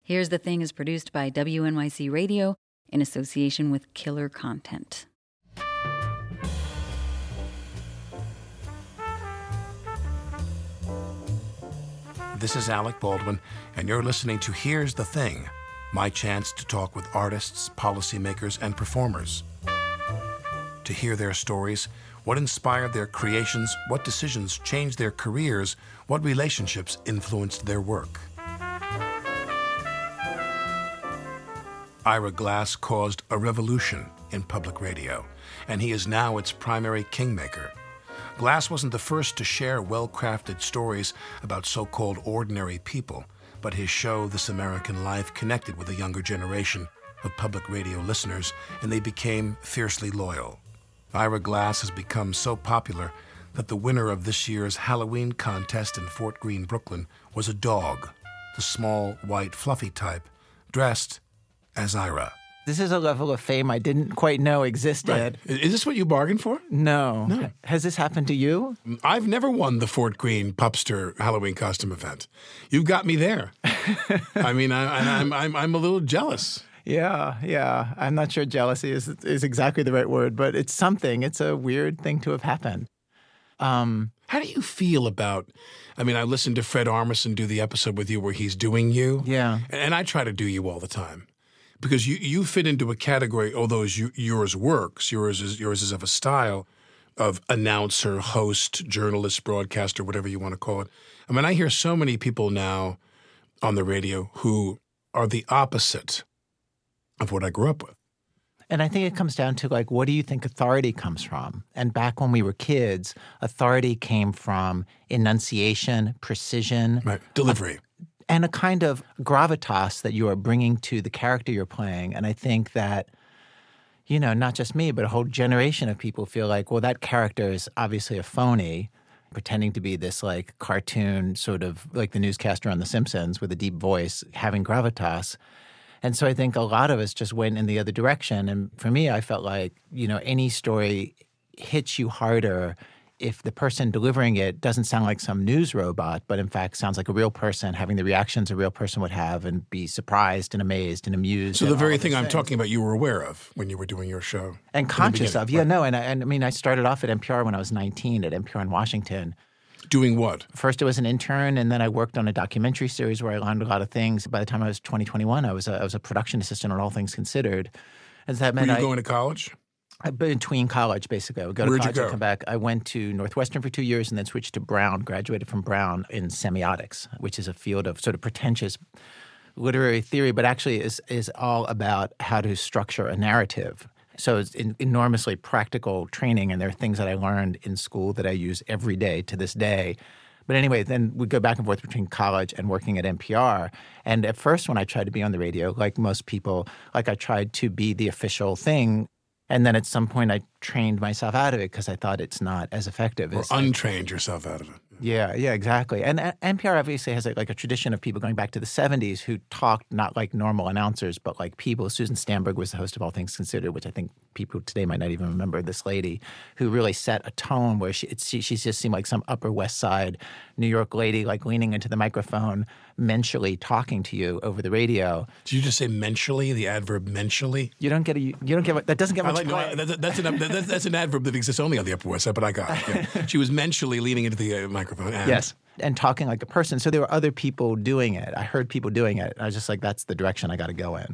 Here's the Thing is produced by WNYC Radio in association with Killer Content. This is Alec Baldwin, and you're listening to Here's the Thing, my chance to talk with artists, policymakers, and performers. To hear their stories, what inspired their creations, what decisions changed their careers, what relationships influenced their work. Ira Glass caused a revolution in public radio, and he is now its primary kingmaker. Glass wasn't the first to share well-crafted stories about so-called ordinary people, but his show, This American Life, connected with a younger generation of public radio listeners, and they became fiercely loyal. Ira Glass has become so popular that the winner of this year's Halloween contest in Fort Greene, Brooklyn, was a dog, the small, white, fluffy type, dressed as Ira. This is a level of fame I didn't quite know existed. Right. Is this what you bargained for? No. Has this happened to you? I've never won the Fort Greene Pupster Halloween costume event. You've got me there. I mean, I'm a little jealous. Yeah. I'm not sure jealousy is exactly the right word, but it's something. It's a weird thing to have happened. How do you feel about, I listened to Fred Armisen do the episode with you where he's doing you. Yeah. And I try to do you all the time. Because you fit into a category, although yours works, yours is of a style of announcer, host, journalist, broadcaster, whatever you want to call it. I hear so many people now on the radio who are the opposite of what I grew up with. And I think it comes down to, what do you think authority comes from? And back when we were kids, authority came from enunciation, precision. Right, delivery. And a kind of gravitas that you are bringing to the character you're playing. And I think that, not just me, but a whole generation of people feel like, well, that character is obviously a phony, pretending to be this cartoon sort of like the newscaster on The Simpsons with a deep voice, having gravitas. And so I think a lot of us just went in the other direction. And for me, I felt like, any story hits you harder if the person delivering it doesn't sound like some news robot, but in fact sounds like a real person, having the reactions a real person would have and be surprised and amazed and amused. So the very thing I'm talking about you were aware of when you were doing your show. And conscious of. Yeah, no. And I started off at NPR when I was 19 at NPR in Washington. Doing what? First, I was an intern, and then I worked on a documentary series where I learned a lot of things. By the time I was 21, I was a production assistant on All Things Considered. And that meant were you going to college? Between college, basically. I would go to college and come back. I went to Northwestern for 2 years and then switched to Brown, graduated from Brown in semiotics, which is a field of sort of pretentious literary theory, but actually is all about how to structure a narrative. So it's enormously practical training, and there are things that I learned in school that I use every day to this day. But anyway, then we go back and forth between college and working at NPR. And at first when I tried to be on the radio, like most people, I tried to be the official thing. And then at some point I trained myself out of it because I thought it's not as effective. Or untrained yourself out of it. Yeah, exactly. And NPR obviously has a tradition of people going back to the 70s who talked not like normal announcers, but like people. Susan Stamberg was the host of All Things Considered, which I think people today might not even remember, this lady who really set a tone where she just seemed like some Upper West Side New York lady, leaning into the microphone, mensually talking to you over the radio. Did you just say mensually, the adverb mensually? You don't get that doesn't get much play. That's an adverb that exists only on the Upper West Side, but I got it. Yeah. She was mensually leaning into the microphone. Yes, and talking like a person. So there were other people doing it. I heard people doing it. I was just like, that's the direction I got to go in.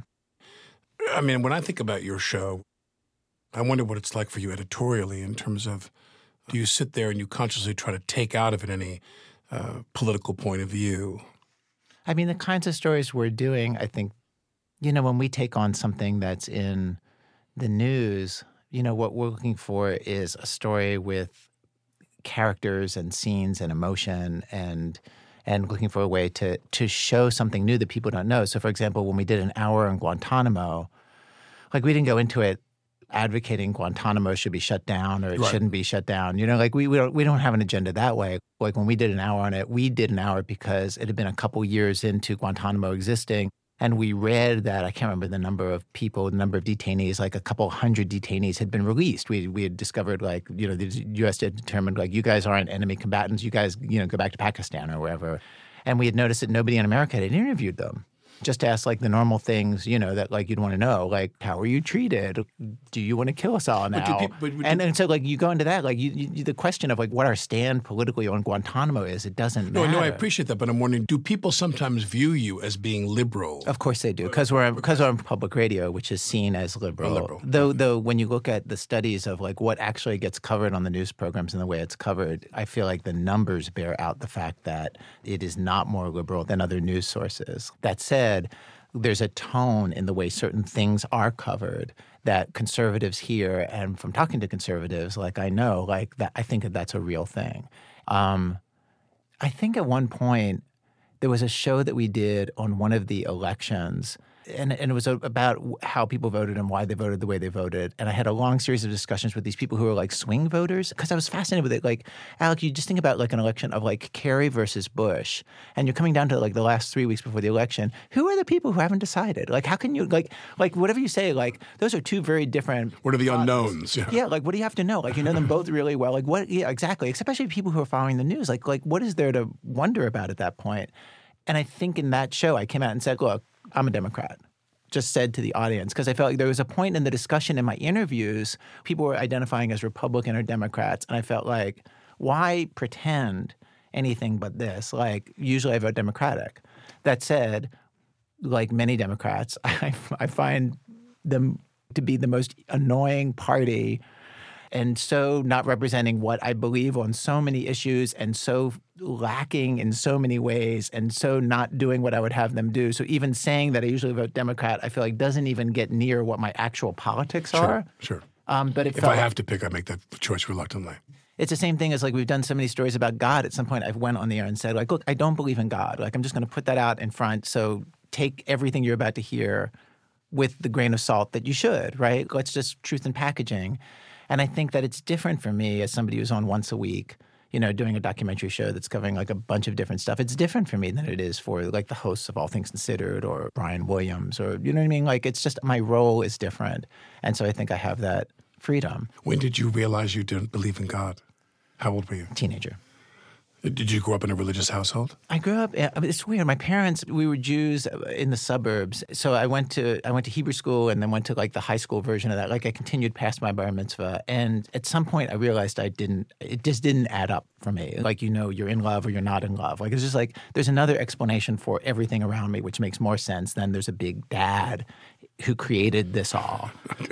When I think about your show, I wonder what it's like for you editorially in terms of, do you sit there and you consciously try to take out of it any political point of view? The kinds of stories we're doing, I think, when we take on something that's in the news, what we're looking for is a story with characters and scenes and emotion and looking for a way to show something new that people don't know. So, for example, when we did an hour on Guantanamo, we didn't go into it advocating Guantanamo should be shut down or it shouldn't be shut down. We don't have an agenda that way. When we did an hour on it, we did an hour because it had been a couple years into Guantanamo existing. And we read that, I can't remember the number of people, the number of detainees, a couple hundred detainees had been released. We had discovered, the U.S. had determined, you guys aren't enemy combatants. You guys, go back to Pakistan or wherever. And we had noticed that nobody in America had interviewed them. just to ask like the normal things, that like you'd want to know, like how are you treated? Do you want to kill us all now? And so like you go into that, like the question of like what our stand politically on Guantanamo is, it doesn't matter. No, I appreciate that, but I'm wondering, do people sometimes view you as being liberal? Of course they do, because we're on public radio, which is seen as liberal. Though when you look at the studies of like what actually gets covered on the news programs and the way it's covered, I feel like the numbers bear out the fact that it is not more liberal than other news sources. That said, there's a tone in the way certain things are covered that conservatives hear, and from talking to conservatives, like I know, like that, I think that that's a real thing. I think at one point there was a show that we did on one of the elections, and it was about how people voted and why they voted the way they voted. And I had a long series of discussions with these people who were like swing voters, because I was fascinated with it. Like, Alec, you just think about like an election of like Kerry versus Bush, and you're coming down to like the last 3 weeks before the election. Who are the people who haven't decided? Like, how can you like whatever you say, like those are two very different. What are the unknowns? Yeah, like what do you have to know? Like you know them both really well. Like what? Yeah, exactly. Especially people who are following the news. Like what is there to wonder about at that point? And I think in that show, I came out and said, look, I'm a Democrat. Just said to the audience, because I felt like there was a point in the discussion in my interviews, people were identifying as Republican or Democrats, and I felt like, why pretend anything but this? Like, usually I vote Democratic. That said, like many Democrats, I find them to be the most annoying party, and so not representing what I believe on so many issues, and so lacking in so many ways, and so not doing what I would have them do. So even saying that I usually vote Democrat, I feel like doesn't even get near what my actual politics are. Sure. But if I have to pick, I make that choice reluctantly. It's the same thing as like we've done so many stories about God. At some point I went on the air and said, like, look, I don't believe in God. Like I'm just going to put that out in front. So take everything you're about to hear with the grain of salt that you should, right? Let's just truth in packaging. And I think that it's different for me as somebody who's on once a week, doing a documentary show that's covering like a bunch of different stuff. It's different for me than it is for like the hosts of All Things Considered or Brian Williams or, you know what I mean? Like it's just my role is different. And so I think I have that freedom. When did you realize you didn't believe in God? How old were you? Teenager. Did you grow up in a religious household? I grew up. It's weird. My parents, we were Jews in the suburbs, so I went to Hebrew school and then went to like the high school version of that. Like I continued past my bar mitzvah, and at some point I realized it just didn't add up for me. Like you're in love or you're not in love. Like it's just like there's another explanation for everything around me, which makes more sense than there's a big dad who created this all.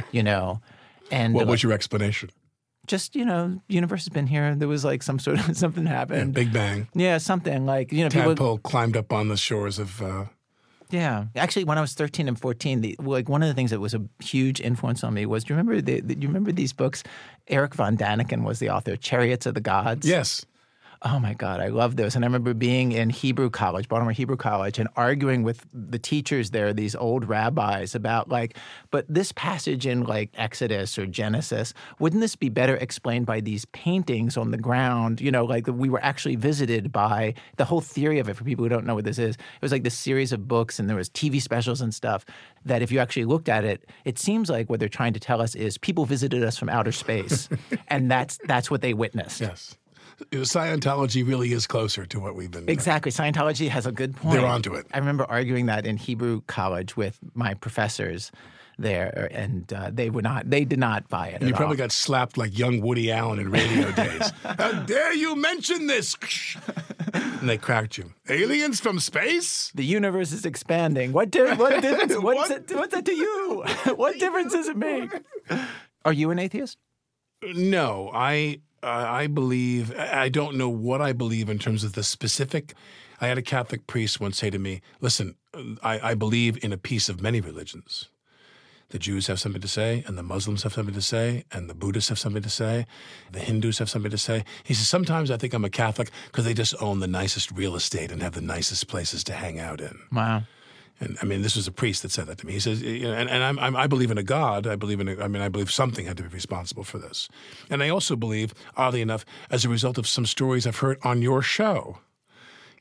And what was your explanation? Just, the universe has been here. There was like some sort of something happened. Yeah, Big Bang. Yeah, something like, Tadpole climbed up on the shores of... Yeah. Actually, when I was 13 and 14, one of the things that was a huge influence on me was, do you remember these books? Eric von Daniken was the author, Chariots of the Gods. Yes. Oh, my God. I love those. And I remember being in Hebrew College, Baltimore Hebrew College, and arguing with the teachers there, these old rabbis, about like, but this passage in like Exodus or Genesis, wouldn't this be better explained by these paintings on the ground? Like we were actually visited by the whole theory of it for people who don't know what this is. It was like this series of books and there was TV specials and stuff that if you actually looked at it, it seems like what they're trying to tell us is people visited us from outer space. And that's what they witnessed. Yes. Scientology really is closer to what we've been doing. Exactly. Scientology has a good point. They're onto it. I remember arguing that in Hebrew College with my professors there, and they did not buy it. And you probably got slapped like young Woody Allen in radio days. How dare you mention this? And they cracked you. Aliens from space? The universe is expanding. What difference? What's that to you? What difference does it make? Are you an atheist? No, I believe, I don't know what I believe in terms of the specific. I had a Catholic priest once say to me, listen, I believe in a piece of many religions. The Jews have something to say, and the Muslims have something to say, and the Buddhists have something to say, the Hindus have something to say. He says, sometimes I think I'm a Catholic because they just own the nicest real estate and have the nicest places to hang out in. Wow. And I mean, this was a priest that said that to me. He says, I believe in a God. I believe something had to be responsible for this. And I also believe, oddly enough, as a result of some stories I've heard on your show,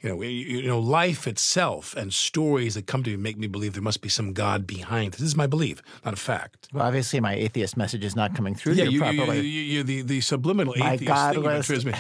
Life itself and stories that come to me make me believe there must be some God behind it. This is my belief, not a fact. Well, obviously, my atheist message is not coming through properly. The subliminal atheist thing you transmit.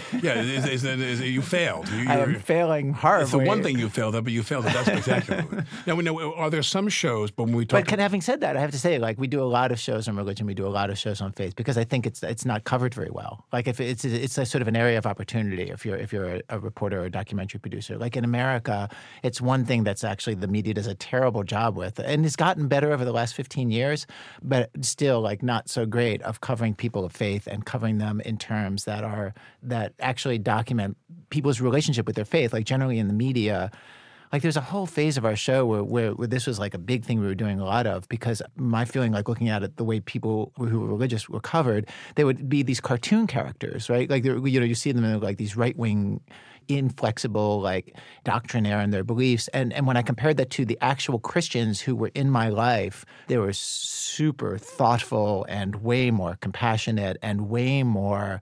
You failed. I am failing horribly. It's the one thing you failed at, but you failed at that spectacularly. Now, are there some shows, but when we talk... But having said that, I have to say, we do a lot of shows on religion, we do a lot of shows on faith, because I think it's not covered very well. If it's a sort of an area of opportunity if you're a reporter or a documentary producer. Like in America, it's one thing that's actually the media does a terrible job with, and it's gotten better over the last 15 years, but still not so great of covering people of faith and covering them in terms that actually document people's relationship with their faith. Generally in the media, there's a whole phase of our show where this was a big thing we were doing a lot of, because my feeling, looking at it, the way people who were religious were covered, they would be these cartoon characters, right? You see them in these right-wing, inflexible, doctrinaire in their beliefs. And when I compared that to the actual Christians who were in my life, they were super thoughtful and way more compassionate and way more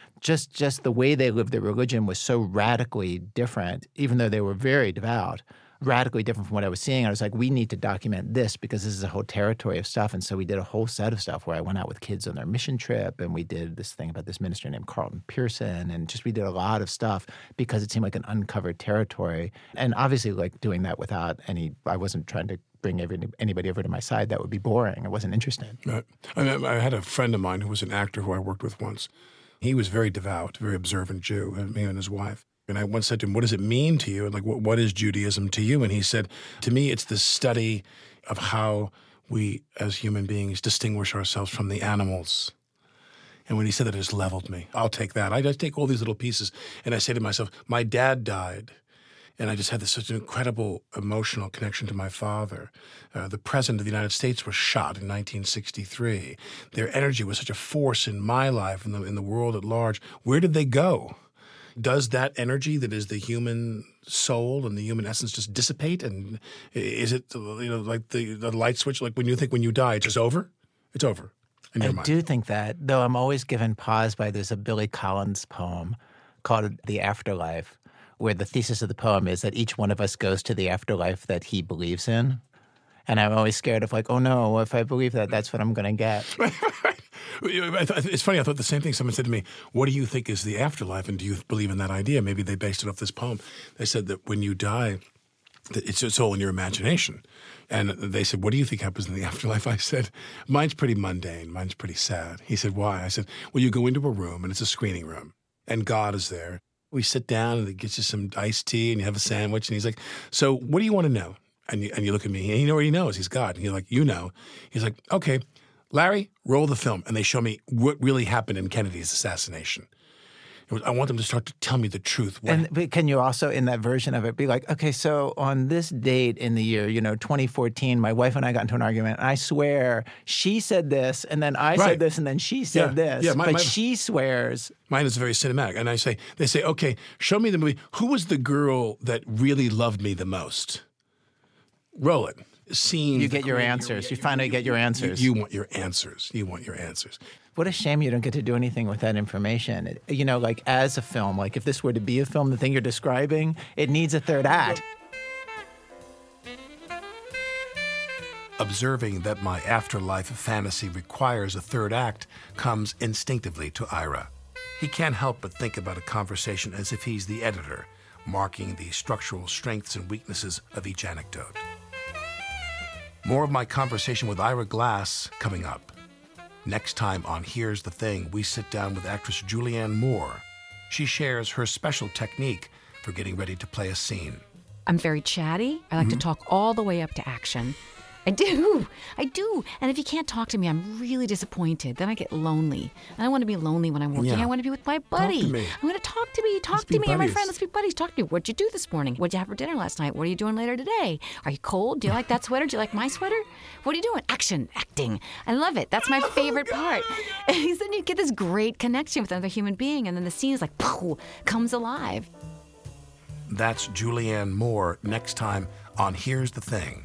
just the way they lived their religion was so radically different, even though they were very devout, radically different from what I was seeing. I was like, we need to document this because this is a whole territory of stuff. And so we did a whole set of stuff where I went out with kids on their mission trip, and we did this thing about this minister named Carlton Pearson, and we did a lot of stuff because it seemed like an uncovered territory. And obviously doing that without I wasn't trying to bring anybody over to my side. That would be boring. I wasn't interested. Right. I had a friend of mine who was an actor who I worked with once. He was very devout, very observant Jew, me and his wife. And I once said to him, what does it mean to you? And what is Judaism to you? And he said, to me, it's the study of how we as human beings distinguish ourselves from the animals. And when he said that, it just leveled me. I'll take that. I just take all these little pieces and I say to myself, my dad died. And I just had such an incredible emotional connection to my father. The president of the United States was shot in 1963. Their energy was such a force in my life and in the world at large. Where did they go? Does that energy that is the human soul and the human essence just dissipate? And is it like the light switch? Like when you die, it's just over? It's over in your mind. I do think that, though I'm always given pause by there's a Billy Collins poem called The Afterlife, where the thesis of the poem is that each one of us goes to the afterlife that he believes in. And I'm always scared of oh no, if I believe that, that's what I'm going to get. It's funny, I thought the same thing. Someone said to me, what do you think is the afterlife, and do you believe in that idea? Maybe they based it off this poem. They said that when you die, it's all in your imagination. And they said, what do you think happens in the afterlife? I said, mine's pretty mundane. Mine's pretty sad. He said, why? I said, well, you go into a room, and it's a screening room, and God is there. We sit down, and he gets you some iced tea, and you have a sandwich, and he's like, so what do you want to know? And you look at me, and he already knows. He's God. And you're like, He's like, okay, Larry, roll the film. And they show me what really happened in Kennedy's assassination. I want them to start to tell me the truth. But can you also, in that version of it, be like, okay, so on this date in the year, 2014, my wife and I got into an argument, and I swear she said this, and then I said this, and then she said this. Yeah, but she swears. Mine is very cinematic. And they say, okay, show me the movie. Who was the girl that really loved me the most? Roll it. You get your answers. You finally get your answers. You want your answers. What a shame you don't get to do anything with that information. As a film, if this were to be a film, the thing you're describing, it needs a third act. Observing that my afterlife fantasy requires a third act comes instinctively to Ira. He can't help but think about a conversation as if he's the editor, marking the structural strengths and weaknesses of each anecdote. More of my conversation with Ira Glass coming up. Next time on Here's the Thing, we sit down with actress Julianne Moore. She shares her special technique for getting ready to play a scene. I'm very chatty. I like to talk all the way up to action. I do. And if you can't talk to me, I'm really disappointed. Then I get lonely. And I want to be lonely when I'm working. Yeah. I want to be with my buddy. Talk to me. I want to talk to me. Talk to me. You're my friend. Let's be buddies. Talk to me. What'd you do this morning? What'd you have for dinner last night? What are you doing later today? Are you cold? Do you like that sweater? Do you like my sweater? What are you doing? Acting. I love it. That's my favorite part. And then you get this great connection with another human being, and then the scene is like, poof, comes alive. That's Julianne Moore next time on Here's the Thing.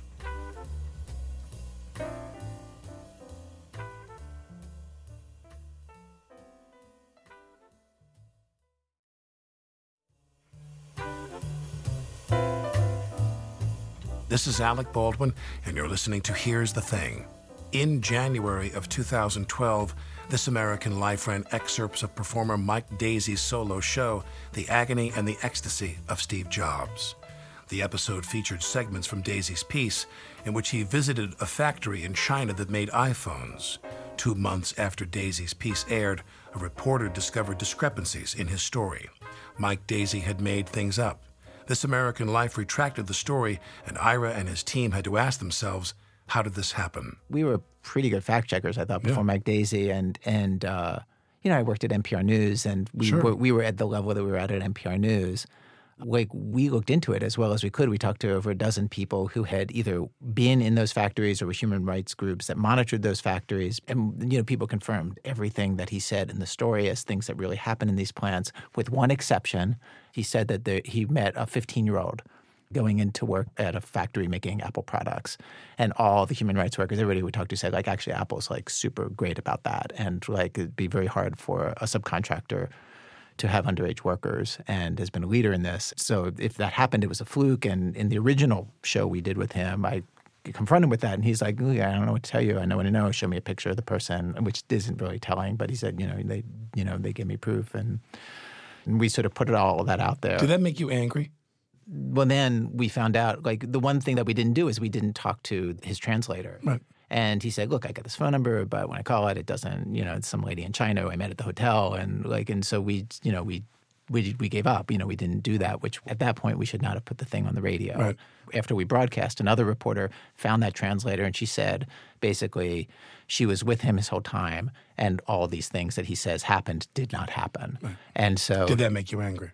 This is Alec Baldwin, and you're listening to Here's the Thing. In January of 2012, This American Life ran excerpts of performer Mike Daisey's solo show, The Agony and the Ecstasy of Steve Jobs. The episode featured segments from Daisey's piece, in which he visited a factory in China that made iPhones. 2 months after Daisey's piece aired, a reporter discovered discrepancies in his story. Mike Daisey had made things up. This American Life retracted the story, and Ira and his team had to ask themselves, how did this happen? We were pretty good fact checkers, I thought, before Mike Daisey, and I worked at NPR News, and we were at the level that we were at NPR News. Like, we looked into it as well as we could. We talked to over a dozen people who had either been in those factories or were human rights groups that monitored those factories. And, people confirmed everything that he said in the story as things that really happened in these plants, with one exception. He said that he met a 15-year-old going into work at a factory making Apple products. And all the human rights workers, everybody we talked to said, like, actually, Apple's, like, super great about that. And, like, it'd be very hard for a subcontractor to have underage workers, and has been a leader in this. So if that happened, it was a fluke. And in the original show we did with him, I confronted him with that, and he's like, I don't know what to tell you. I know what to know. Show me a picture of the person, which isn't really telling. But he said, they gave me proof, and we sort of put all of that out there. Did that make you angry? Well, then we found out, like, the one thing that we didn't do is we didn't talk to his translator. Right. And he said, look, I got this phone number, but when I call it, it doesn't, it's some lady in China who I met at the hotel. And so we gave up. We didn't do that, which at that point we should not have put the thing on the radio. Right. After we broadcast, another reporter found that translator, and she said, basically, she was with him his whole time, and all these things that he says happened did not happen. Right. And so— Did that make you angry?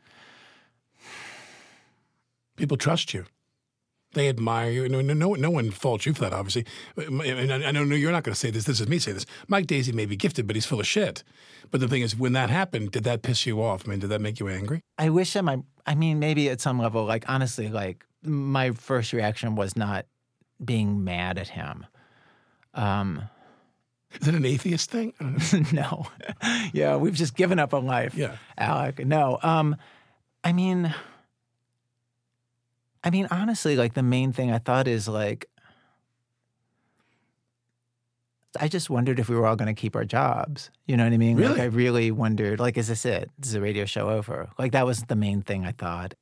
People trust you. They admire you. No one faults you for that, obviously. And I know you're not going to say this. This is me saying this. Mike Daisey may be gifted, but he's full of shit. But the thing is, when that happened, did that piss you off? I mean, did that make you angry? I wish maybe at some level, like, honestly, like, my first reaction was not being mad at him. Is it an atheist thing? I don't know. No. Yeah, we've just given up on life, Alec. No. Honestly, like, the main thing I thought is, like, I just wondered if we were all going to keep our jobs. You know what I mean? Really? Like, I really wondered, like, is this it? Is the radio show over? Like, that was the main thing I thought.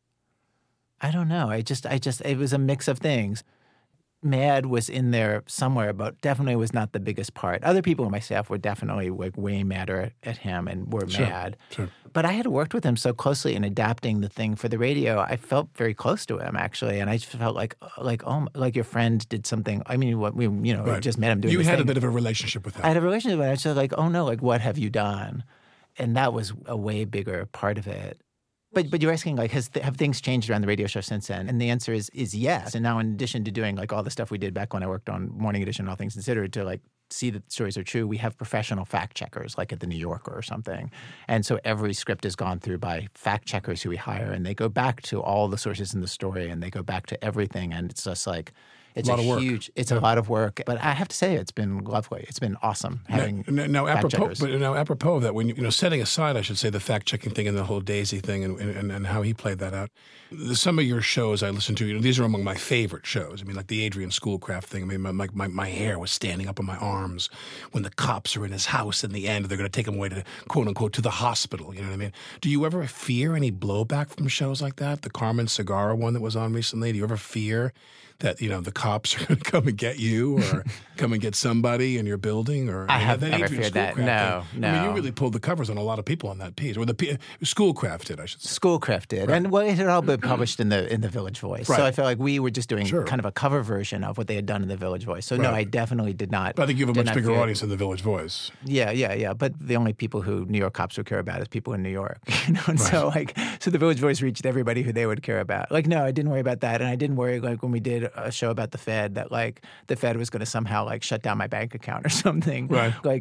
I don't know. It was a mix of things. Mad was in there somewhere, but definitely was not the biggest part. Other people on my staff were definitely, like, way madder at him and were mad. Sure. But I had worked with him so closely in adapting the thing for the radio. I felt very close to him, actually, and I just felt like your friend did something. I mean, Right. just met him doing. You this had thing. a bit of a relationship with him. I had a relationship with him. I was just like, oh no, like, what have you done? And that was a way bigger part of it. But you're asking, like, have things changed around the radio show since then? And the answer is yes. And now, in addition to doing, like, all the stuff we did back when I worked on Morning Edition, All Things Considered, to, like, see that the stories are true, we have professional fact checkers, like at the New Yorker or something. And so every script is gone through by fact checkers who we hire, and they go back to all the sources in the story, and they go back to everything. And it's just like, it's a lot of work. But I have to say, it's been lovely. It's been awesome having fact checkers. But apropos of that, when setting aside, I should say, the fact checking thing and the whole Daisey thing and how he played that out. Some of your shows I listen to, these are among my favorite shows. I mean, like the Adrian Schoolcraft thing. I mean, my hair was standing up on my arms when the cops are in his house in the end. They're going to take him away to, quote unquote, to the hospital. You know what I mean? Do you ever fear any blowback from shows like that? The Carmen Segarra one that was on recently. Do you ever fear that, the cops are going to come and get you or come and get somebody in your building? Or I have never feared that. No. I mean, you really pulled the covers on a lot of people on that piece. Or Schoolcraft did, I should say. Schoolcraft did. Right. And it had all been published in the Village Voice. Right. So I felt like we were just doing kind of a cover version of what they had done in the Village Voice. So no, I definitely did not. But I think you have a much bigger audience in the Village Voice. Yeah. But the only people who New York cops would care about is people in New York. And so the Village Voice reached everybody who they would care about. Like, no, I didn't worry about that. And I didn't worry, like, when we did a show about the Fed, that, like, the Fed was going to somehow, like, shut down my bank account or something. Right. Like,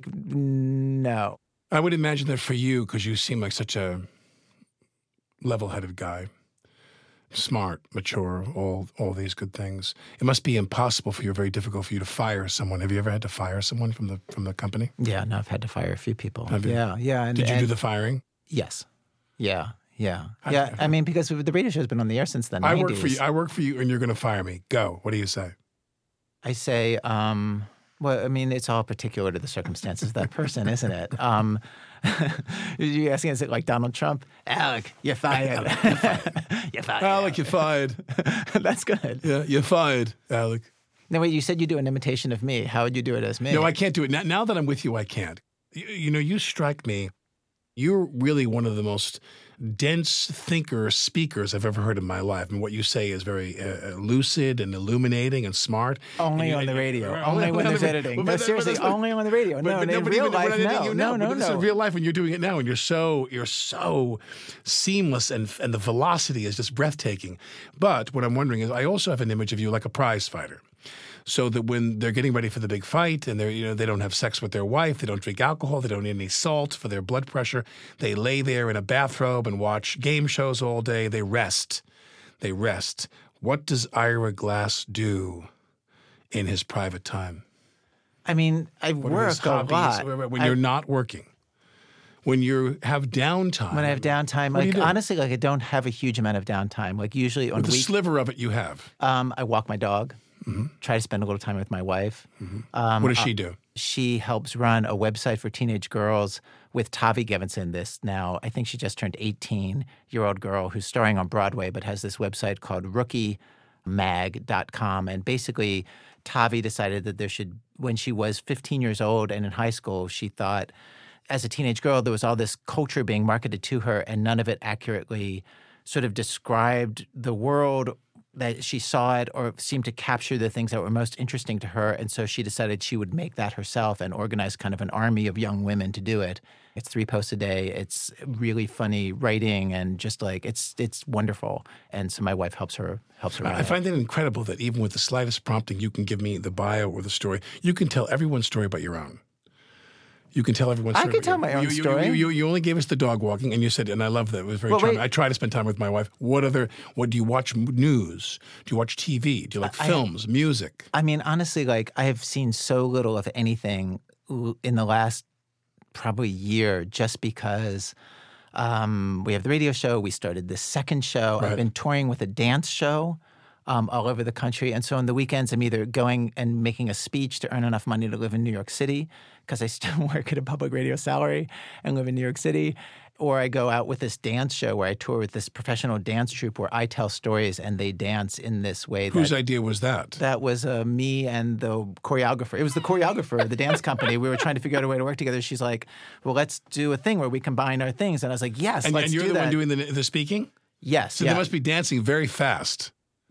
no. I would imagine that for you, because you seem like such a level-headed guy, smart, mature, all these good things, it must be impossible for you, very difficult for you to fire someone. Have you ever had to fire someone from the company? Yeah, no, I've had to fire a few people. Have you? Yeah. Did you do the firing? Yes. Yeah. Yeah. Yeah. I mean, because the radio show's been on the air since the 90s. I work for you, and you're going to fire me. Go. What do you say? I say, well, I mean, it's all particular to the circumstances of that person, isn't it? You're asking, is it like Donald Trump? Alec, you're fired. You're fired. Alec, you're fired. That's good. Yeah, you're fired, Alec. No, wait, you said you do an imitation of me. How would you do it as me? No, I can't do it. Now that I'm with you, I can't. You strike me. You're really one of the most dense speakers I've ever heard in my life. And what you say is very lucid and illuminating and smart. Only on the radio. Only when there's editing. No, seriously, only on the radio. No, in real life, no. No. This is real life when you're doing it now, and you're so seamless, and the velocity is just breathtaking. But what I'm wondering is, I also have an image of you like a prize fighter. So that when they're getting ready for the big fight and they don't have sex with their wife, they don't drink alcohol, they don't eat any salt for their blood pressure, they lay there in a bathrobe and watch game shows all day. They rest. What does Ira Glass do in his private time? I mean, I work a lot. When you're not working. When you have downtime. When I have downtime, like honestly, like I don't have a huge amount of downtime. Like usually on the sliver of it you have. I walk my dog. Mm-hmm. Try to spend a little time with my wife. Mm-hmm. What does she do? She helps run a website for teenage girls with Tavi Gevinson, this now, I think she just turned 18-year-old girl who's starring on Broadway but has this website called rookiemag.com. And basically, Tavi decided that when she was 15 years old and in high school, she thought as a teenage girl there was all this culture being marketed to her and none of it accurately sort of described the world that she saw it or seemed to capture the things that were most interesting to her. And so she decided she would make that herself and organize kind of an army of young women to do it. It's 3 posts a day. It's really funny writing and just like it's wonderful. And so my wife helps her I find it incredible that even with the slightest prompting, you can give me the bio or the story. You can tell everyone's story but your own. You can tell everyone's story. I can tell my own story. You only gave us the dog walking, and you said, and I love that. It was very charming. I try to spend time with my wife. What do you watch news? Do you watch TV? Do you like films, music? I mean, honestly, like I have seen so little of anything in the last probably year just because we have the radio show. We started this second show. Right. I've been touring with a dance show all over the country. And so on the weekends, I'm either going and making a speech to earn enough money to live in New York City because I still work at a public radio salary and live in New York City, or I go out with this dance show where I tour with this professional dance troupe where I tell stories and they dance in this way. Whose idea was that? That was me and the choreographer. It was the choreographer of the dance company. We were trying to figure out a way to work together. She's like, well, let's do a thing where we combine our things. And I was like, yes, let's do that. And you're the one doing the speaking? Yes. So they must be dancing very fast.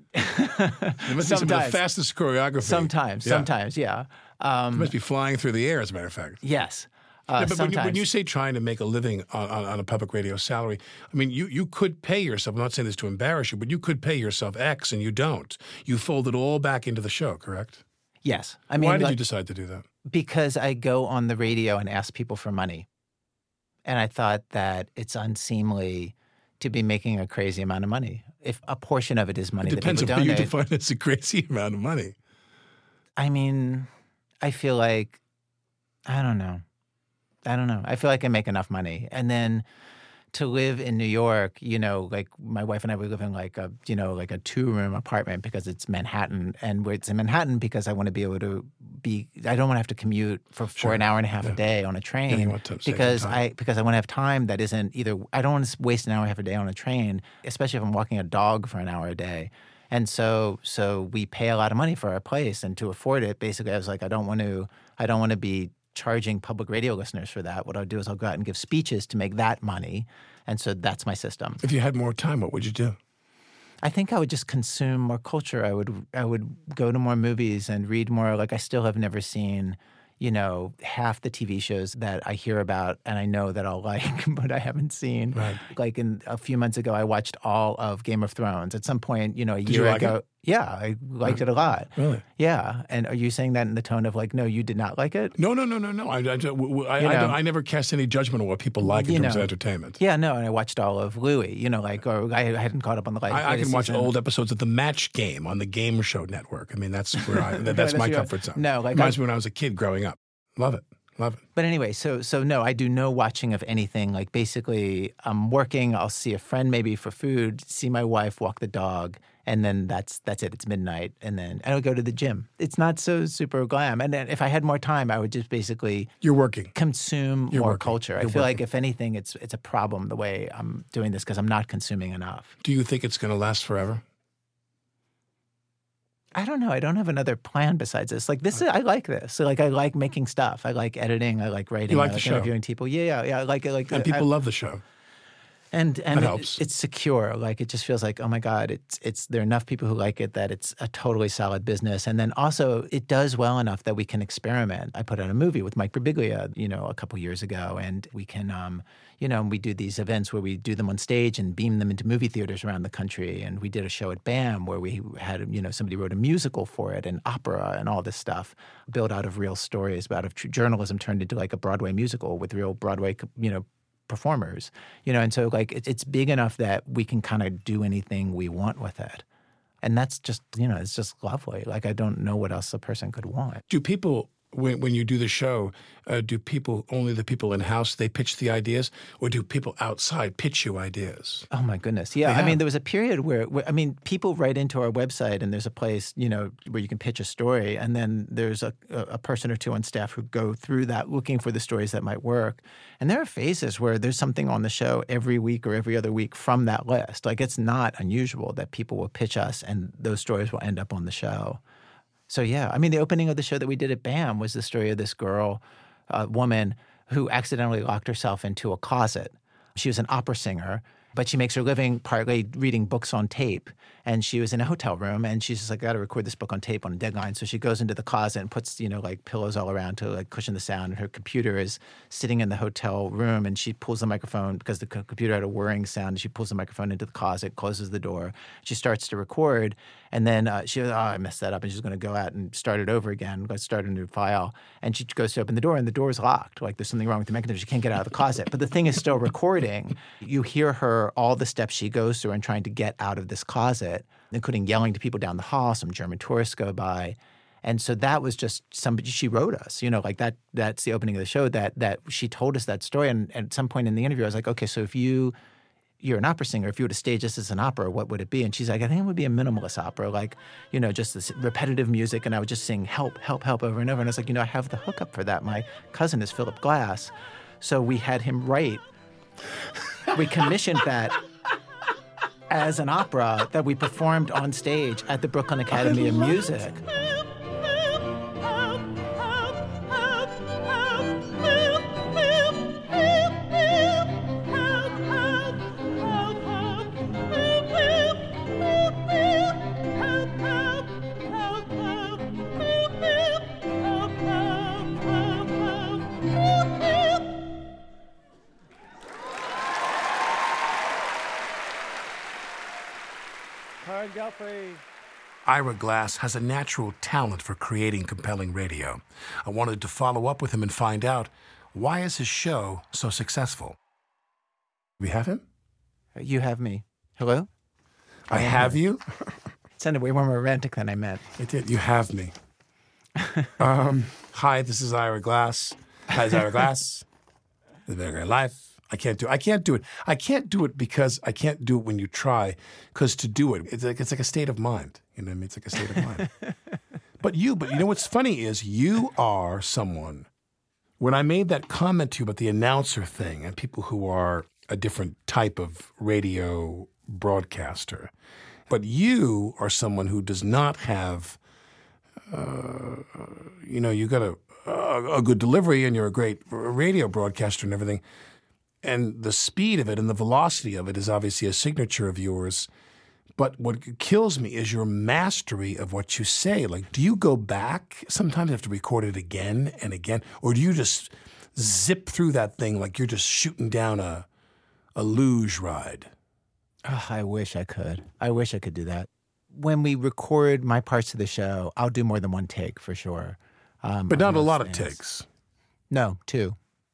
It must be some of the fastest choreography. Sometimes, yeah. It must be flying through the air, as a matter of fact. Yes. But when you say trying to make a living on a public radio salary, I mean, you could pay yourself. I'm not saying this to embarrass you, but you could pay yourself X, and you don't. You fold it all back into the show, correct? Yes. I mean, why did you decide to do that? Because I go on the radio and ask people for money. And I thought that it's unseemly to be making a crazy amount of money. If a portion of it is money that people donate. It depends on what you define as a crazy amount of money. I mean, I feel like, I don't know. I feel like I make enough money. And then to live in New York, like my wife and I, we live in like a 2-room apartment because it's Manhattan. And it's in Manhattan because I want to be able to I don't want to have to commute for an hour and a half a day on a train because I want to have time that isn't either, I don't want to waste an hour and a half a day on a train, especially if I'm walking a dog for an hour a day. And so we pay a lot of money for our place, and to afford it, basically I was like, I don't want to be charging public radio listeners for that. What I'll do is I'll go out and give speeches to make that money. And so that's my system. If you had more time, what would you do? I think I would just consume more culture. I would go to more movies and read more. Like I still have never seen, half the TV shows that I hear about and I know that I'll like, but I haven't seen. Right. Like a few months ago, I watched all of Game of Thrones. At some point, a year ago. Yeah, I liked it a lot. Really? Yeah. And are you saying that in the tone of like, no, you did not like it? No. I never cast any judgment on what people like in terms of entertainment. Yeah, no. And I watched all of Louis, or I hadn't caught up on the I can watch old episodes of The Match Game on the Game Show Network. I mean, that's where that's my comfort zone. No, like reminds me when I was a kid growing up. Love it. Love it. But anyway, so no, I do no watching of anything. Like basically, I'm working. I'll see a friend maybe for food, see my wife, walk the dog, and then that's it. It's midnight, and then I would go to the gym. It's not so super glam. And then if I had more time, I would just basically consume more culture. I feel like if anything, it's a problem the way I'm doing this because I'm not consuming enough. Do you think it's going to last forever? I don't know. I don't have another plan besides this. Like this, I like this. So like I like making stuff. I like editing. I like writing. You like I the show? Interviewing people. Yeah. I like it. And people love the show. And that helps. It's secure. Like it just feels like, oh my God, it's there are enough people who like it that it's a totally solid business. And then also it does well enough that we can experiment. I put out a movie with Mike Birbiglia, a couple years ago, and we can, we do these events where we do them on stage and beam them into movie theaters around the country. And we did a show at BAM where we had, somebody wrote a musical for it, an opera and all this stuff built out of real stories, out of journalism turned into like a Broadway musical with real Broadway, performers, and so like it's big enough that we can kind of do anything we want with it. And that's just, it's just lovely. Like I don't know what else a person could want. Do people, when you do the show, do people, only the people in-house, they pitch the ideas? Or do people outside pitch you ideas? Oh, my goodness. Yeah. I mean, there was a period where people write into our website and there's a place, where you can pitch a story. And then there's a person or two on staff who go through that looking for the stories that might work. And there are phases where there's something on the show every week or every other week from that list. Like it's not unusual that people will pitch us and those stories will end up on the show. So, yeah, I mean, the opening of the show that we did at BAM was the story of this girl, woman, who accidentally locked herself into a closet. She was an opera singer, but she makes her living partly reading books on tape. And she was in a hotel room, and she's just like, I got to record this book on tape on a deadline. So she goes into the closet and puts, like pillows all around to like cushion the sound. And her computer is sitting in the hotel room, and she pulls the microphone because the computer had a whirring sound. And she pulls the microphone into the closet, closes the door. She starts to record, and then she goes, I messed that up. And she's going to go out and start it over again, start a new file. And she goes to open the door, and the door is locked. Like there's something wrong with the mechanism. She can't get out of the closet. But the thing is still recording. You hear her, all the steps she goes through in trying to get out of this closet, including yelling to people down the hall. Some German tourists go by. And so that was just somebody, she wrote us, like that's the opening of the show that she told us that story. And at some point in the interview, I was like, okay, so if you're an opera singer, if you were to stage this as an opera, what would it be? And she's like, I think it would be a minimalist opera, like, just this repetitive music. And I would just sing help, help, help over and over. And I was like, I have the hookup for that. My cousin is Philip Glass. So we had him write, we commissioned that as an opera that we performed on stage at the Brooklyn Academy of Music. Ira Glass has a natural talent for creating compelling radio. I wanted to follow up with him and find out, why is his show so successful? We have him? You have me. Hello? I have you? It sounded way more romantic than I meant. It did. You have me. Hi, this is Ira Glass. Hi, this is Ira Glass. The Very Great Life. I can't do it. I can't do it because I can't do it when you try. Because to do it, it's like a state of mind. You know what I mean? It's like a state of mind. But you know what's funny is you are someone. When I made that comment to you about the announcer thing and people who are a different type of radio broadcaster, but you are someone who does not have, you got a good delivery and you're a great radio broadcaster and everything. And the speed of it and the velocity of it is obviously a signature of yours. But what kills me is your mastery of what you say. Like, do you go back? Sometimes you have to record it again and again. Or do you just zip through that thing like you're just shooting down a luge ride? Oh, I wish I could. I wish I could do that. When we record my parts of the show, I'll do more than one take for sure. But not a lot of takes. No, 2.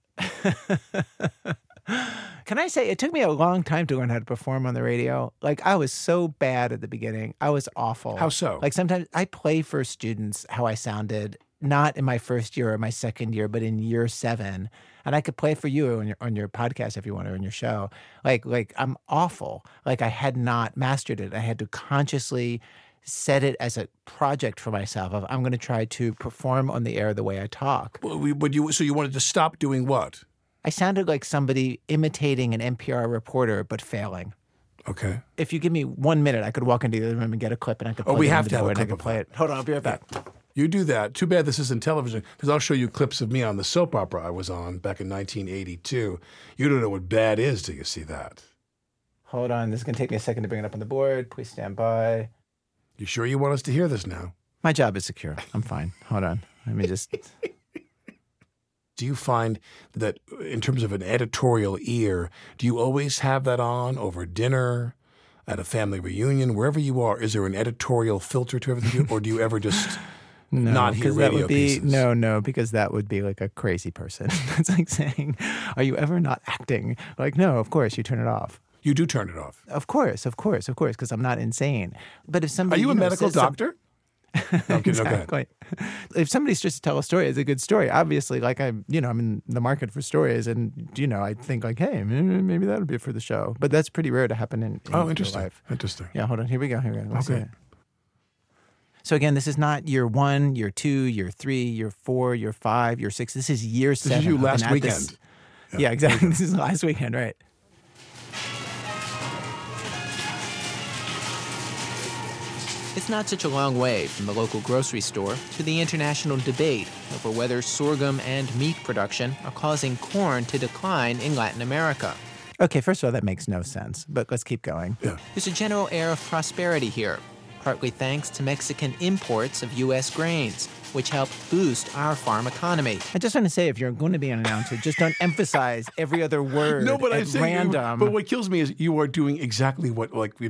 Can I say, it took me a long time to learn how to perform on the radio. Like, I was so bad at the beginning. I was awful. How so? Like, sometimes I play for students how I sounded not in my first year or my second year, but in year 7. And I could play for you on your podcast if you want, or on your show. Like I'm awful. Like I had not mastered it. I had to consciously set it as a project for myself of I'm going to try to perform on the air the way I talk. So you wanted to stop doing what? I sounded like somebody imitating an NPR reporter but failing. Okay. If you give me 1 minute, I could walk into the other room and get a clip, and I could plug we it have into to the have board a and I clip could play of it. Hold on, I'll be right back. You do that. Too bad this isn't television, because I'll show you clips of me on the soap opera I was on back in 1982. You don't know what bad is till you see that. Hold on. This is going to take me a second to bring it up on the board. Please stand by. You sure you want us to hear this now? My job is secure. I'm fine. Hold on. Let me just... Do you find that in terms of an editorial ear, do you always have that on over dinner, at a family reunion, wherever you are? Is there an editorial filter to everything, or do you ever just not hear radio pieces? No, because that would be like a crazy person. That's like saying, are you ever not acting? Like, no, of course, you turn it off. You do turn it off. Of course, because I'm not insane. But if somebody... Are you a medical doctor? Okay, exactly. If somebody's just to tell a story, it's a good story. Obviously, like I'm in the market for stories, and I think like, hey, maybe that'll be for the show. But that's pretty rare to happen in interesting. Real life. Interesting. Yeah, hold on. Here we go. Let's see Okay. it. So again, this is not year 1, year 2, year 3, year 4, year 5, year 6. This is year 7. This is you last weekend. Yeah, exactly. This is last weekend, right? It's not such a long way from the local grocery store to the international debate over whether sorghum and meat production are causing corn to decline in Latin America. Okay, first of all, that makes no sense, but let's keep going. Yeah. There's a general air of prosperity here, partly thanks to Mexican imports of U.S. grains, which help boost our farm economy. I just want to say, if you're going to be an announcer, just don't emphasize every other word at random. But what kills me is you are doing exactly what,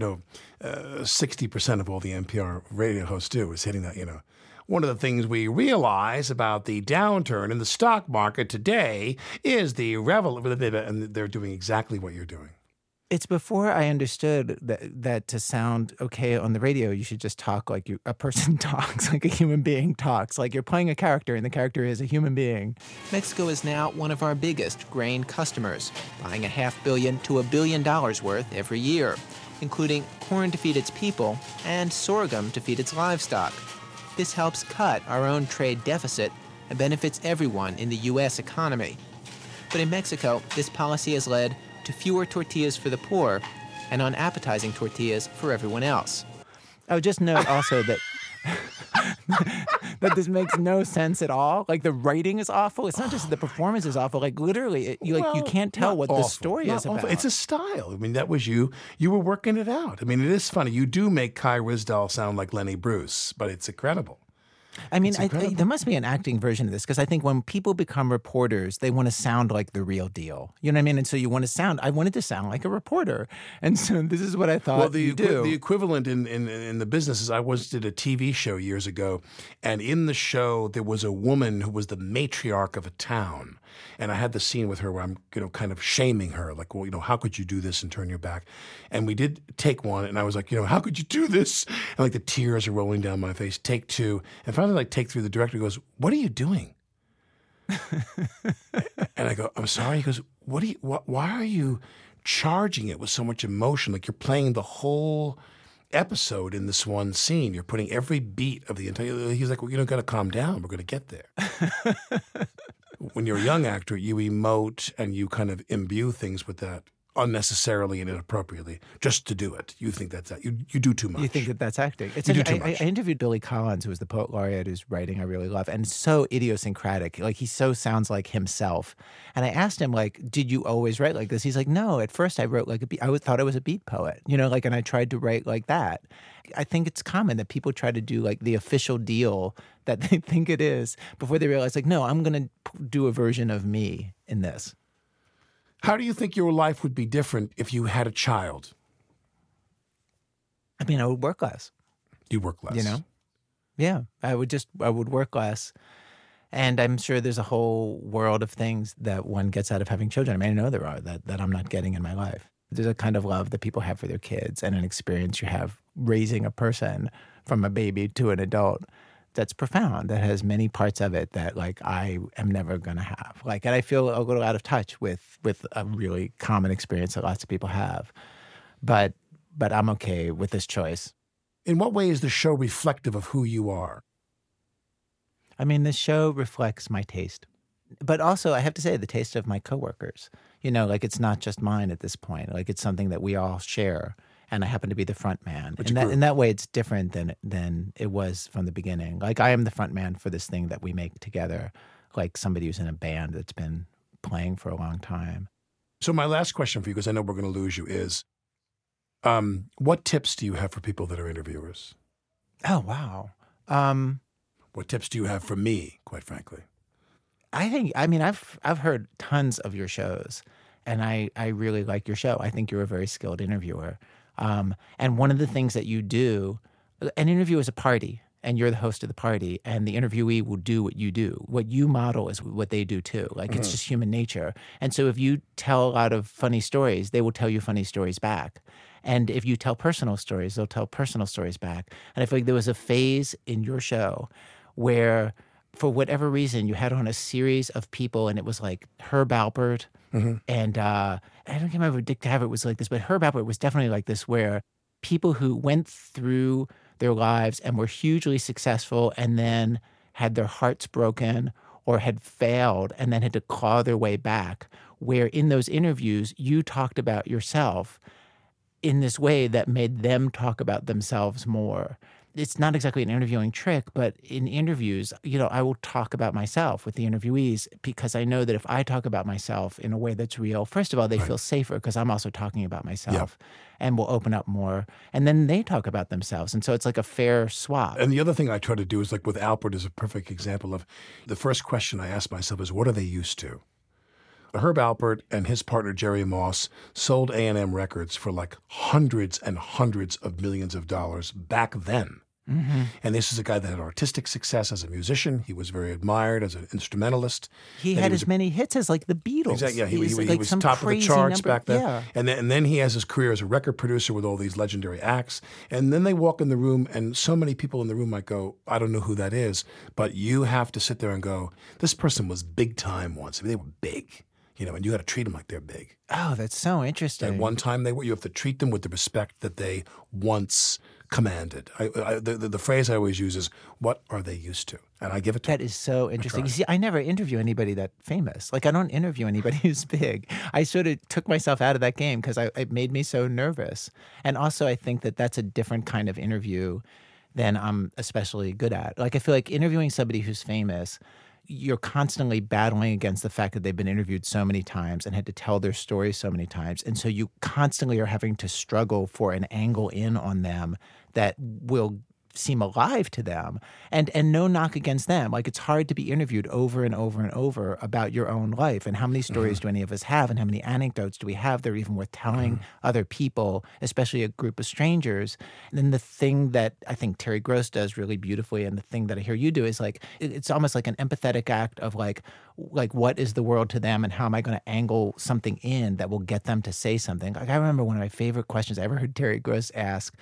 60% of all the NPR radio hosts do, is hitting that, One of the things we realize about the downturn in the stock market today is the and they're doing exactly what you're doing. It's before I understood that to sound okay on the radio, you should just talk like a person talks, like a human being talks, like you're playing a character and the character is a human being. Mexico is now one of our biggest grain customers, buying $500 million to $1 billion worth every year, including corn to feed its people and sorghum to feed its livestock. This helps cut our own trade deficit and benefits everyone in the U.S. economy. But in Mexico, this policy has led to fewer tortillas for the poor and unappetizing tortillas for everyone else. I would just note also that that this makes no sense at all. Like, the writing is awful. It's not just the performance is awful. Like, literally, you can't tell what the story is about. It's a style. I mean, that was you. You were working it out. I mean, it is funny. You do make Kai Ryssdal sound like Lenny Bruce, but it's incredible. I mean, there must be an acting version of this, because I think when people become reporters, they want to sound like the real deal. You know what I mean? And so I wanted to sound like a reporter. And so this is what I thought you do. The equivalent in the business is I did a TV show years ago, and in the show there was a woman who was the matriarch of a town. And I had the scene with her where I'm, kind of shaming her, like, well, how could you do this and turn your back? And we did take one, and I was like, how could you do this? And like the tears are rolling down my face. Take 2, and finally, like take 3, the director goes, "What are you doing?" And I go, "I'm sorry." He goes, why are you charging it with so much emotion? Like you're playing the whole episode in this one scene. You're putting every beat of the entire. He's like, "Well, got to calm down. We're going to get there." When you're a young actor, you emote and you kind of imbue things with that unnecessarily and inappropriately just to do it. You think that's that. You do too much. You think that's acting. You do too much. I interviewed Billy Collins, who was the poet laureate whose writing I really love, and so idiosyncratic. Like, he so sounds like himself. And I asked him, like, did you always write like this? He's like, no, at first I wrote like a beat. I thought I was a beat poet, and I tried to write like that. I think it's common that people try to do like the official deal that they think it is before they realize, like, no, I'm going to do a version of me in this. How do you think your life would be different if you had a child? I mean, I would work less. You'd work less. Yeah, I would work less. And I'm sure there's a whole world of things that one gets out of having children. I mean, I know there are that I'm not getting in my life. There's a kind of love that people have for their kids and an experience you have raising a person from a baby to an adult that's profound, that has many parts of it that like I am never going to have. Like, and I feel a little out of touch with a really common experience that lots of people have. But I'm okay with this choice. In what way is the show reflective of who you are? I mean, the show reflects my taste. But also, I have to say, the taste of my coworkers. You know, like it's not just mine at this point. Like it's something that we all share. And I happen to be the front man. In that way, it's different than it was from the beginning. Like I am the front man for this thing that we make together, like somebody who's in a band that's been playing for a long time. So my last question for you, because I know we're going to lose you, is what tips do you have for people that are interviewers? Oh, wow. What tips do you have for me, quite frankly? I've heard tons of your shows, and I really like your show. I think you're a very skilled interviewer. And one of the things that you do, an interview is a party, and you're the host of the party, and the interviewee will do what you do. What you model is what they do too. Like it's just human nature. And so if you tell a lot of funny stories, they will tell you funny stories back. And if you tell personal stories, they'll tell personal stories back. And I feel like there was a phase in your show where, for whatever reason, you had on a series of people, and it was like Herb Alpert, and I don't remember if Dick Cavett was like this, but Herb Alpert was definitely like this, where people who went through their lives and were hugely successful and then had their hearts broken or had failed and then had to claw their way back, where in those interviews you talked about yourself in this way that made them talk about themselves more. It's not exactly an interviewing trick, but in interviews, you know, I will talk about myself with the interviewees because I know that if I talk about myself in a way that's real, first of all, they feel safer because I'm also talking about myself and will open up more. And then they talk about themselves. And so it's like a fair swap. And the other thing I try to do is like with Alpert is a perfect example of the first question I ask myself is, what are they used to? Herb Alpert and his partner Jerry Moss sold A&M Records for like hundreds and hundreds of millions of dollars back then. And this is a guy that had artistic success as a musician. He was very admired as an instrumentalist. He had as many hits as like the Beatles. Exactly. Yeah, he was top of the charts back then. Yeah. And then he has his career as a record producer with all these legendary acts. And then they walk in the room, and so many people in the room might go, I don't know who that is. But you have to sit there and go, this person was big time once. I mean, they were big. You know, and you got to treat them like they're big. Oh, that's so interesting. At one time they were. You have to treat them with the respect that they once commanded. The phrase I always use is, what are they used to? And I give it to them. That is so interesting. You see, I never interview anybody that famous. Like, I don't interview anybody who's big. I sort of took myself out of that game because it made me so nervous. And also, I think that that's a different kind of interview than I'm especially good at. Like, I feel like interviewing somebody who's famous, you're constantly battling against the fact that they've been interviewed so many times and had to tell their story so many times. And so you constantly are having to struggle for an angle in on them that will seem alive to them, and no knock against them. Like, it's hard to be interviewed over and over and over about your own life, and how many stories do any of us have, and how many anecdotes do we have that are even worth telling other people, especially a group of strangers. And then the thing that I think Terry Gross does really beautifully, and the thing that I hear you do, is like, it's almost like an empathetic act of like what is the world to them, and how am I going to angle something in that will get them to say something. Like, I remember one of my favorite questions I ever heard Terry Gross ask.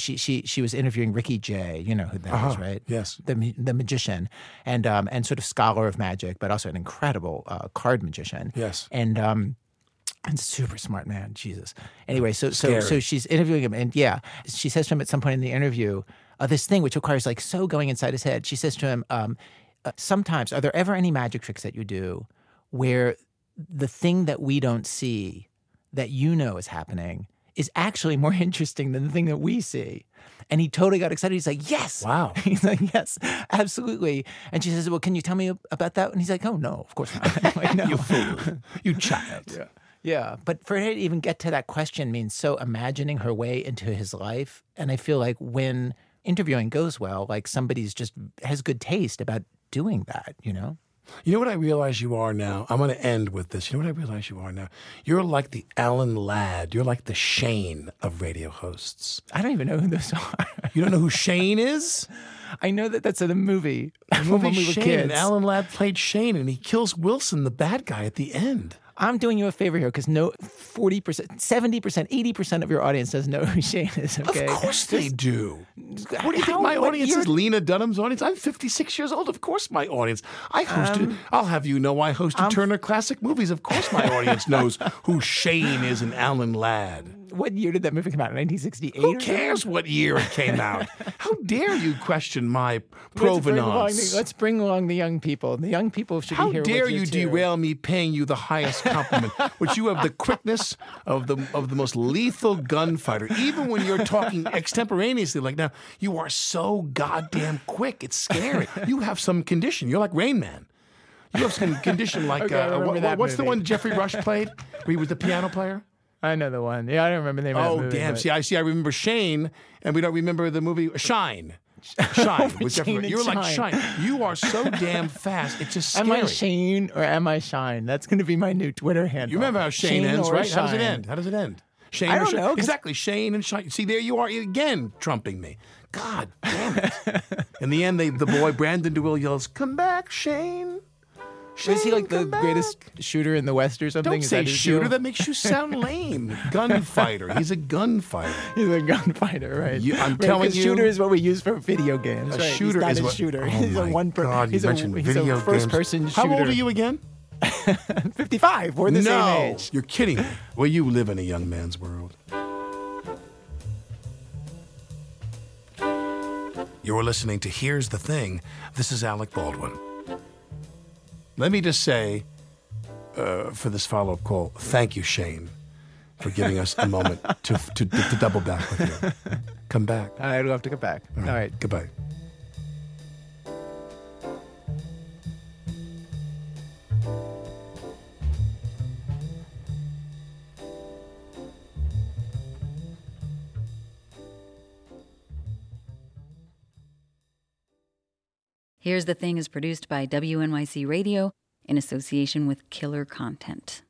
She was interviewing Ricky Jay. You know who that is, right? Yes. The magician, and sort of scholar of magic, but also an incredible card magician. Yes. And super smart man, Jesus. Anyway, so she's interviewing him, and she says to him at some point in the interview, this thing which requires like so going inside his head. She says to him, sometimes, are there ever any magic tricks that you do where the thing that we don't see, that you know is happening, is actually more interesting than the thing that we see? And he totally got excited. He's like, yes. Wow. He's like, yes, absolutely. And she says, well, can you tell me about that? And he's like, oh, no, of course not. I'm like, no. You fool. You child. Yeah. But for her to even get to that question means so imagining her way into his life. And I feel like when interviewing goes well, like somebody's just has good taste about doing that, you know? You know what I realize you are now? I'm going to end with this. You know what I realize you are now? You're like the Alan Ladd. You're like the Shane of radio hosts. I don't even know who those are. You don't know who Shane is? I know that that's in a movie. The movie Shane. Alan Ladd played Shane, and he kills Wilson, the bad guy, at the end. I'm doing you a favor here because 40%, 70%, 80% of your audience doesn't know who Shane is, okay? Of course they do. What do you think my audience is? Lena Dunham's audience? I'm 56 years old. Of course my audience. I hosted, I'll have you know, I hosted Turner Classic Movies. Of course my audience knows who Shane is and Alan Ladd. What year did that movie come out? 1968? Who cares what year it came out? How dare you question my provenance? Let's bring along the young people. The young people should be here. How dare you derail me paying you the highest compliment, which you have the quickness of the most lethal gunfighter. Even when you're talking extemporaneously like now, you are so goddamn quick. It's scary. You have some condition. You're like Rain Man. You have some condition like what's the one Jeffrey Rush played? Where he was the piano player? I know the one. Yeah, I don't remember the name of the movie. Oh, damn. See, I remember Shane, and we don't remember the movie Shine. Shine. With Jeffrey. You're like Shine. You are so damn fast. It's just scary. Am I Shane or am I Shine? That's going to be my new Twitter handle. You remember how Shane ends, right? Shine. How does it end? How does it end? Shane I don't know. Exactly. Shane and Shine. See, there you are again, trumping me. God damn it. In the end, the boy, Brandon DeWitt, yells, "Come back, Shane." Is he like the greatest shooter in the West or something? Don't say shooter. That makes you sound lame. Gunfighter. He's a gunfighter. He's a gunfighter, right? I'm telling you. Shooter is what we use for video games. A shooter is a shooter. Oh he's my a one God, he's you a mentioned video games. first-person shooter. How old are you again? 55. We're the same age. You're kidding me. Well, you live in a young man's world. You're listening to Here's the Thing. This is Alec Baldwin. Let me just say, for this follow-up call, thank you, Shane, for giving us a moment to double back with you. Come back. I'd love to come back. All right. Goodbye. Here's the Thing is produced by WNYC Radio in association with Killer Content.